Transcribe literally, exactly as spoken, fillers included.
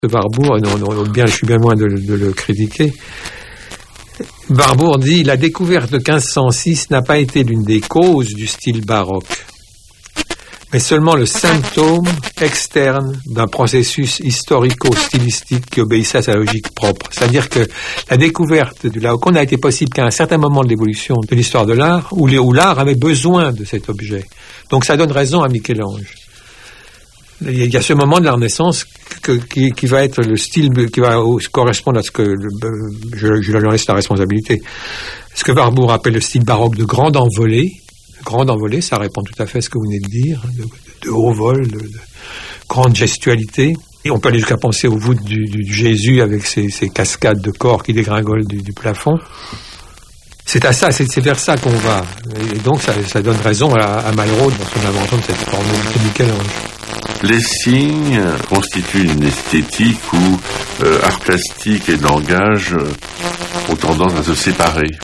Warburg, non, non, bien, je suis bien loin de, de le critiquer. Warburg dit « La découverte de quinze cent six n'a pas été l'une des causes du style baroque, mais seulement le symptôme externe d'un processus historico-stylistique qui obéissait à sa logique propre. » C'est-à-dire que la découverte du Laocoon n'a été possible qu'à un certain moment de l'évolution de l'histoire de l'art, où, où l'art avait besoin de cet objet. Donc ça donne raison à Michel-Ange. Il y a ce moment de la Renaissance que, qui, qui va être le style, qui va correspondre à ce que, le, je, je leur laisse la responsabilité, ce que Warburg appelle le style baroque de grande envolée. Grande envolée, ça répond tout à fait à ce que vous venez de dire, de, de haut vol, de, de grande gestualité. Et on peut aller jusqu'à penser aux voûtes du, du, du Jésus avec ses, ses cascades de corps qui dégringolent du, du plafond. C'est à ça, c'est, c'est vers ça qu'on va. Et donc ça, ça donne raison à, à Malraux dans son invention de cette formule de Michel-Ange. Les signes constituent une esthétique où euh, art plastique et langage euh, ont tendance à se séparer.